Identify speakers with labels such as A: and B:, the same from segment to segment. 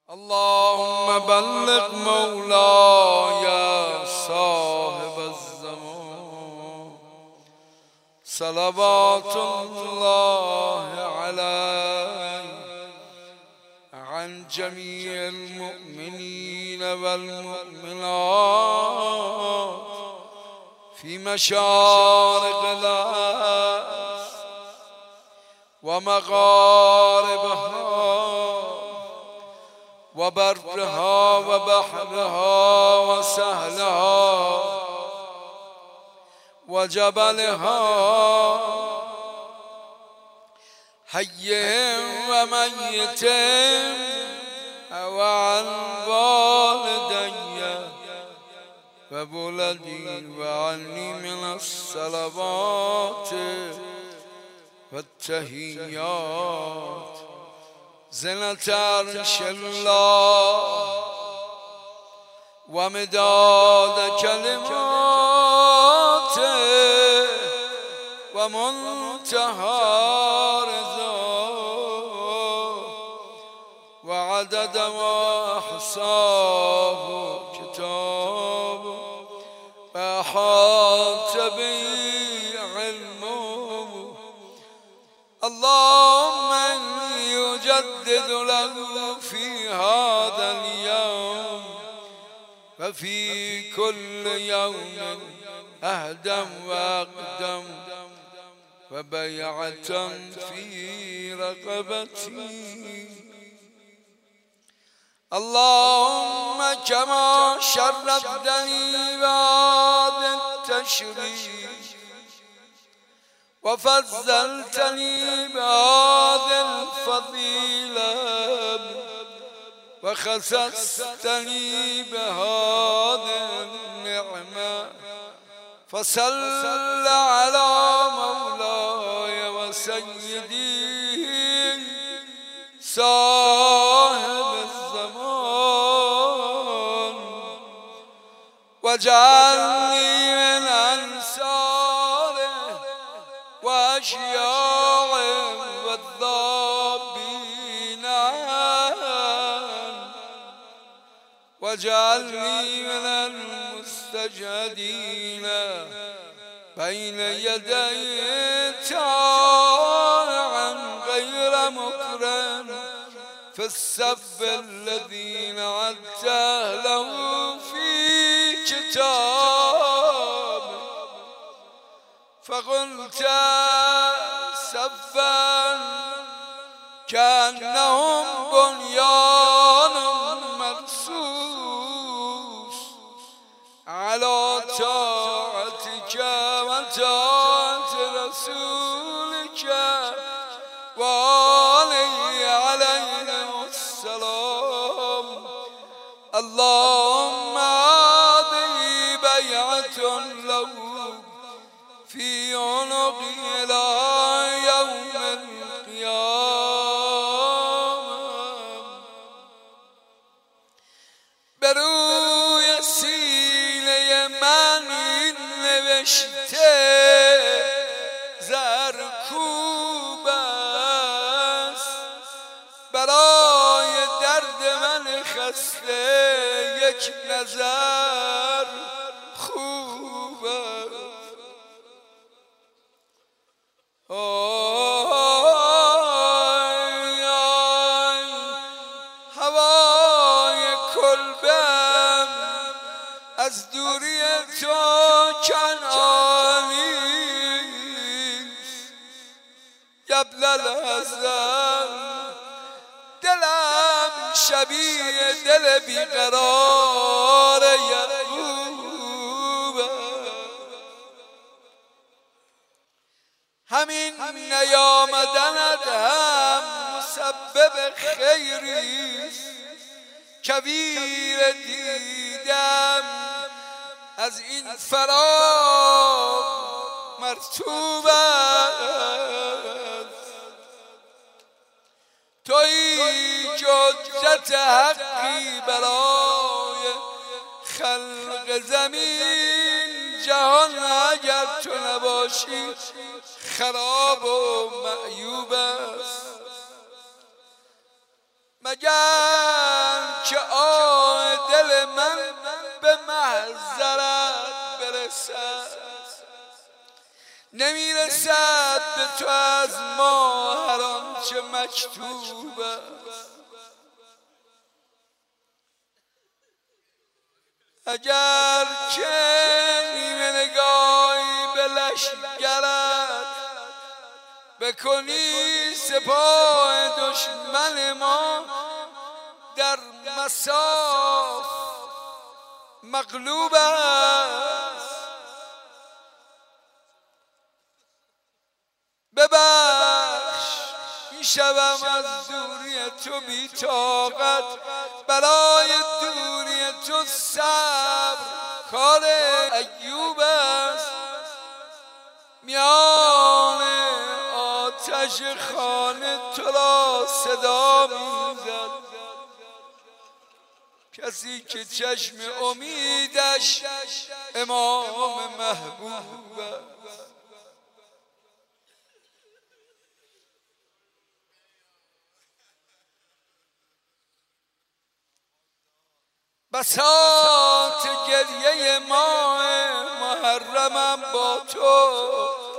A: اللهم بلغ مولاي صاحب الزمان صلوات الله عليه عن جميع المؤمنين والمؤمنات في مشارق الأرض ومغاربها وبرها وبحرها وسهلها وجبلها حي وميت وعن والدي وولدي وعني من الصلوات والتحيات زنة عرش الله ومداد كلماته ومنتهى رضاه وعدد ما أحصاه كتابه وأحاط به علمه. اللهم يجدد له في هذا اليوم وفي كل يوم أهدم وأقدم وبيعة في رقبتي. اللهم كما شرفتني بهذا التشريف وفضلتني بهذه الفضيلة وخصصتني بهذه النعمة فصل على مولاي وسيدي صاحب الزمان واجعلني من أنصاره وأشياعه والذابين واجعلني من المستجدين بين يدي طاعا غير مكرم في الصف الذين عدته له في كتاب فقلت صفا كأنهم بنيان مرصوص على طاعتك وطاعة رسولك وآله عليهم السلام. اللهم هذه بيعة له في عنقي إلى يوم القيامة. بروی سینه من نوشته زرکوب است برای درد من خسته یک نظر خوب است. هوای کلبم از دوری تو کنعانیست قبل الازل دلم شبیه دل بیقرار یعقوب همین نیامدنت هم مسبب خیریست کویر دیدم از این فراق مرطوب است. تویی حجت حقی برای خلق زمین جهان اگر تو نباشی خراب و معیوب است. مگر دل من به محضرت برسد، نمیرسد به تو از ما هر آنچه مکتوب است. اگر که نیمه نگاهی به لشگرت بکنی سپاه دشمن ما در مصاف مغلوب است. ببخش میشوم از دوری تو بی طاقت، برای دوری تو صبر کار ایوب است. میان آتش خانه تو را صدا میزد کسی که چشم امیدش امام محبوب است. بساط گریه ماه محرمم با تو،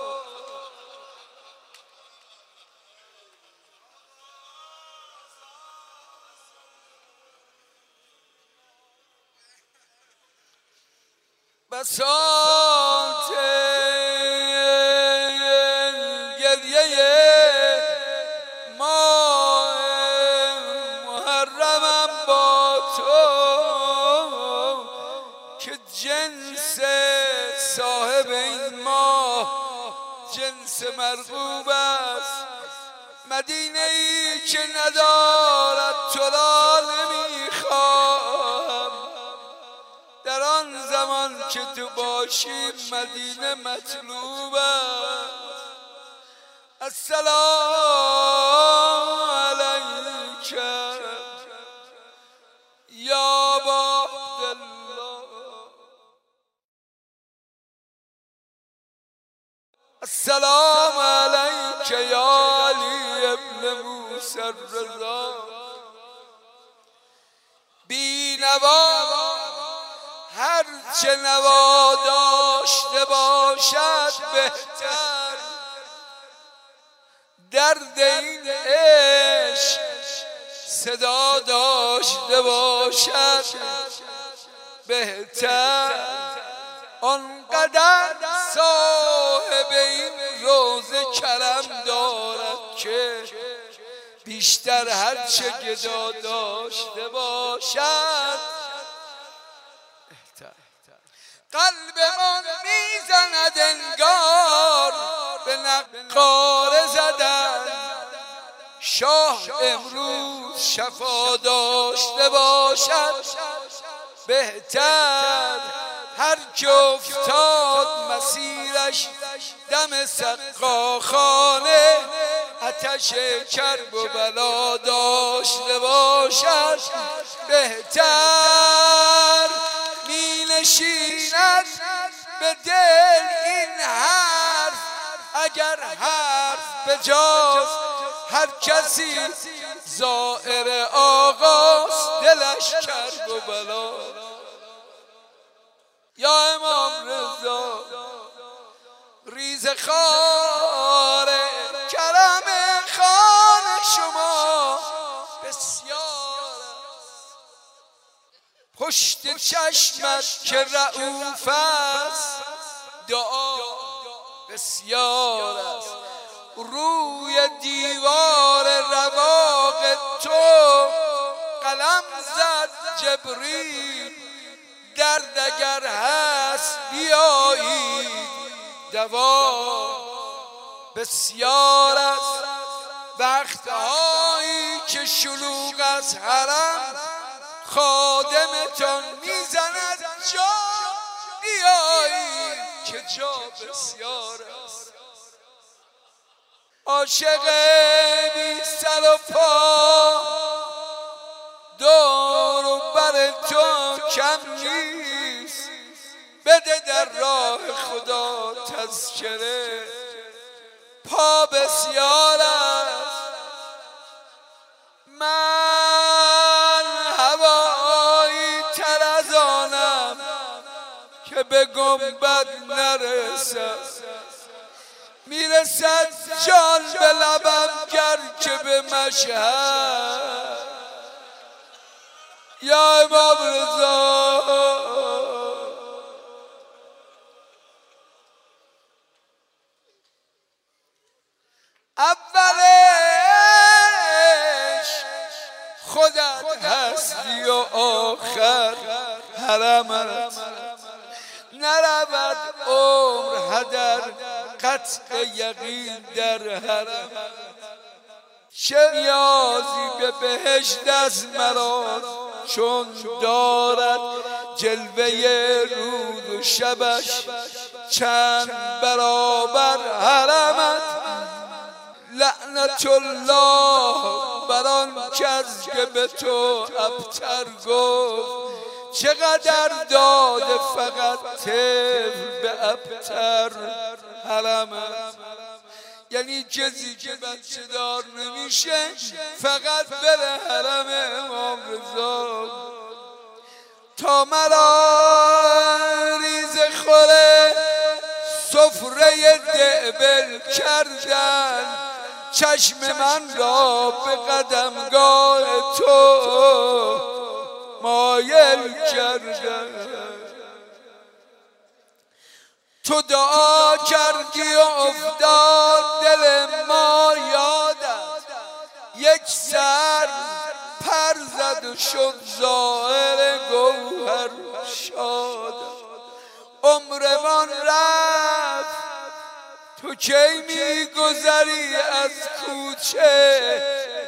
A: بساط گریه ماه محرمم با تو، که جنس صاحب این ماه جنس مرغوب است. مدینه ای که ندارد تو را نمیخواهم، در آن زمان که تو باشی مدینه مطلوب است. السلام علیک یا ابا عبدالله، السلام علیک یا علی ابن موسی الرضا. بی نوا هر چه نوا داشته باشد بهتر، درد این عشق صدا داشته باشد بهتر. آنقدر صاحب این روضه کرم دارد که بیشتر هر چه گدا داشته باشد قلبمان میزند انگار به نقاره زدن. شاه امروز شفا داشته باشد بهتر، هر که افتاد مسیرش دم سقاخانه آتش کرب و بلا داشته باشد بهتر. می نشیند به دل این حرف اگر حرف بجاست، هر کسی زائر آقاست دلش کرب و بلا. یا امام رضا ریز خار کرم خان شما بسیار است، پشت چشمت که رؤوف است دعا بسیار است. روی دیوار رواق تو قلم زد جبریل، درد اگر هست بیایید دوا بسیار است. وقتهایی که شلوغ از حرم خادمتان میزند جا بیایید که جا بسیار است. عاشق بی سر و پا دور و بر تو کم نیست، بده در راه خدا تذکره پا بسیار است. من هوایی تر به گنبد نرسد، میرسد جان به لبم گر که به مشهد. یا امام رضا اولش خودت هستی و آخر حرمت، نرود عمر هدر قطع یقین در حرم. چه نیازی به بهشت از مرا چون دارد جلوه روز و شبش چند برابر حرمت. لعنت الله بر آن کس که به تو ابتر گفت، چقدر داده فقط طفل به ابتر حرمت. یعنی کسی که بچه دار نمیشه فقط بره حرم امام رضا. تا مرا ریز خوره سفره دعبل کردن، چشم من را به قدمگاه تو مایل کردن. تو دعا کردی و افتاد دل ما یادت، یک سر پر زد و شد ظاهر گوهر شادت. عمرمان رفت تو کی میگذری از کوچه،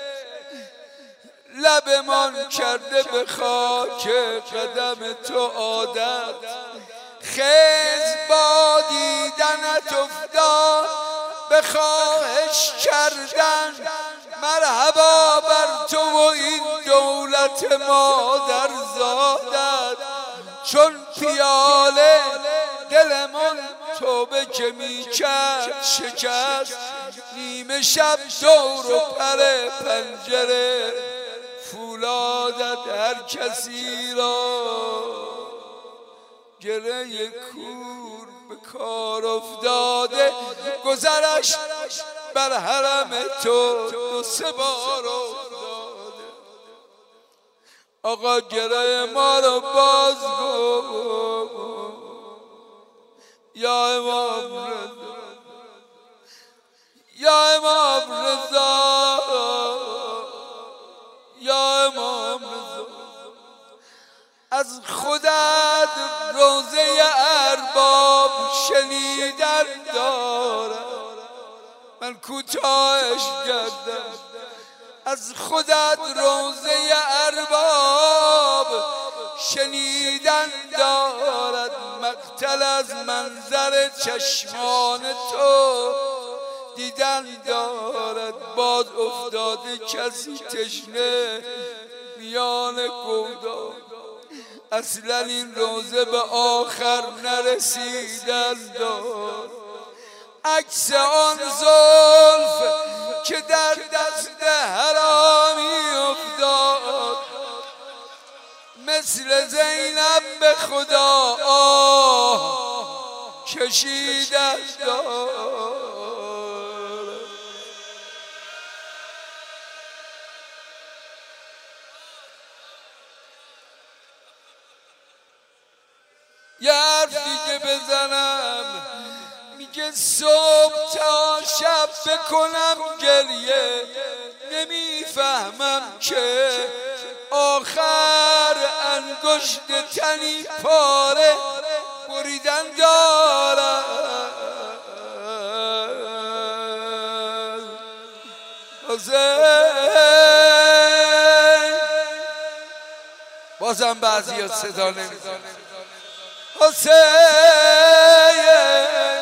A: لبمان کرده به خاک قدم تو عادت. خیز با دیدنت افتاد به خواهش کردن، مرحبا بر تو و این دولت مادر زادت. چون پیاله دلمان توبه که میکرد شکست، نیمه شب دور و پر پنجره فولادت. هر کسی را گره کور به کار افتاده، گذرش بر حرم تو دو سه بار افتاده. آقا گره ما رو باز کن یا امام رضا، یا امام رضا، یا امام رضا. از خودت روزه ارباب شنیدن دارم، من کوتاهش کردم. از خودت روزه ارباب شنیدن دارد، مقتل از منظر چشمان تو دیدن دارد. باز افتاده کسی تشنه میان گودان، اصلا این روزه به آخر نرسیدن دار. عکس آن زلف که در دست حرامی افتاد، مثل زینب به خدا آه کشیدن دار. یه حرف دیگه بزنم، میگه صبح تا شب بکنم گریه، نمیفهمم که آخر انگشت تنی پاره بریدن دارم. بازم بعضی ها صدا نمیزنه. حسین